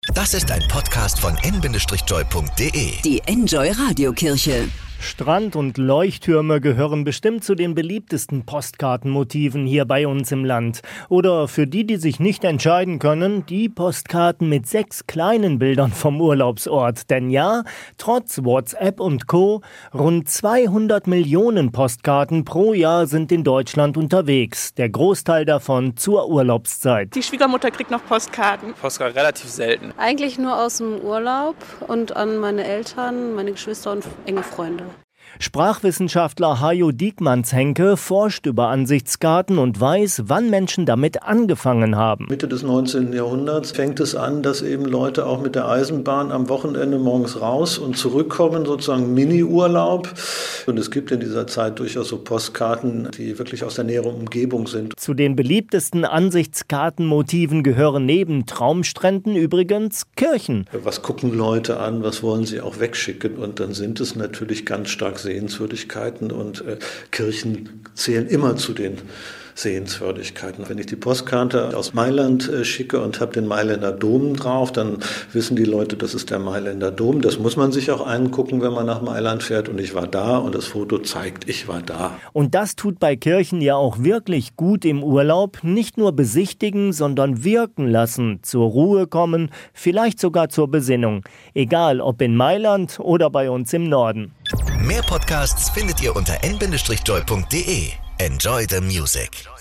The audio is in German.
Das ist ein Podcast von n-joy.de. Die Enjoy Radiokirche. Strand- und Leuchttürme gehören bestimmt zu den beliebtesten Postkartenmotiven hier bei uns im Land. Oder für die sich nicht entscheiden können, die Postkarten mit 6 kleinen Bildern vom Urlaubsort. Denn ja, trotz WhatsApp und Co. rund 200 Millionen Postkarten pro Jahr sind in Deutschland unterwegs. Der Großteil davon zur Urlaubszeit. Die Schwiegermutter kriegt noch Postkarten. Postkarten relativ selten. Eigentlich nur aus dem Urlaub und an meine Eltern, meine Geschwister und enge Freunde. Sprachwissenschaftler Hajo Diekmanns-Henke forscht über Ansichtskarten und weiß, wann Menschen damit angefangen haben. Mitte des 19. Jahrhunderts fängt es an, dass eben Leute auch mit der Eisenbahn am Wochenende morgens raus und zurückkommen, sozusagen Mini-Urlaub. Und es gibt in dieser Zeit durchaus so Postkarten, die wirklich aus der näheren Umgebung sind. Zu den beliebtesten Ansichtskartenmotiven gehören neben Traumstränden übrigens Kirchen. Was gucken Leute an, was wollen sie auch wegschicken? Und dann sind es natürlich ganz stark Sehenswürdigkeiten und Kirchen zählen immer zu den Sehenswürdigkeiten. Wenn ich die Postkarte aus Mailand schicke und habe den Mailänder Dom drauf, dann wissen die Leute, das ist der Mailänder Dom. Das muss man sich auch angucken, wenn man nach Mailand fährt. Und ich war da und das Foto zeigt, ich war da. Und das tut bei Kirchen ja auch wirklich gut im Urlaub. Nicht nur besichtigen, sondern wirken lassen, zur Ruhe kommen, vielleicht sogar zur Besinnung. Egal ob in Mailand oder bei uns im Norden. Mehr Podcasts findet ihr unter n-joy.de. Enjoy the music.